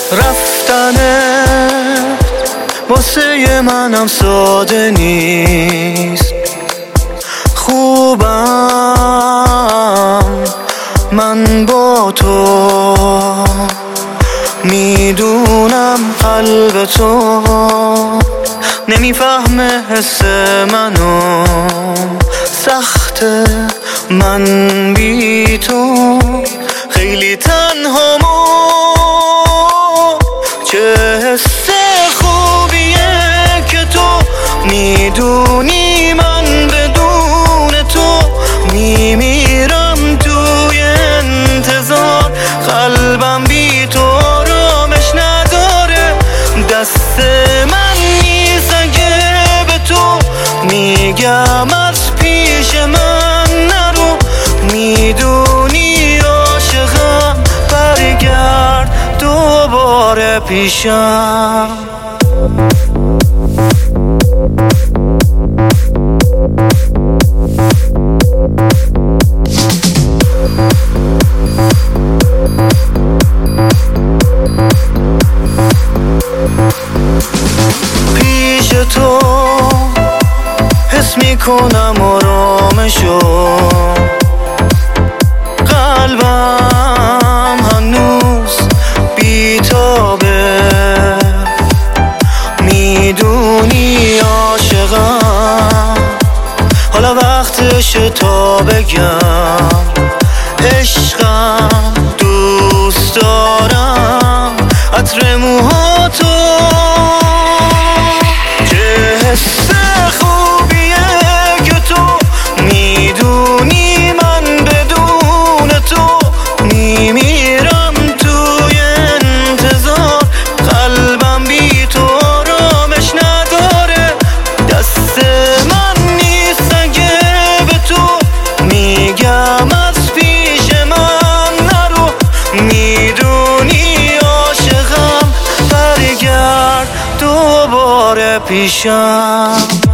رفتنت واسه منم ساده نیست. خوبم من با تو، میدونم قلب تو نمیفهمه حس منو. سخته من بی تو، خیلی تنهامو. چه حس خوبیه که تو میدونی من بدون تو میمیرم توی انتظار. قلبم بی تو آرامش نداره، دست من نیست اگه به تو میگم از پیش من نرو. میدونی عاشقم، برگرد دوباره پیشم. پیش تو حس میکنم آرامشو. قلبم هنوز بیتابه، میدونی عاشقم. حالا وقتشه تا بگم عشقم، دوست دارم عطر موهاتو. چه حس خوبیه که تو میدونی من بدون تو میمیرم توی انتظار. قلبم بی تو آرامش نداره، دست من نیست اگه به تو میگم از پیش من نرو. میدونی عاشقم، برگرد دوباره پیشم.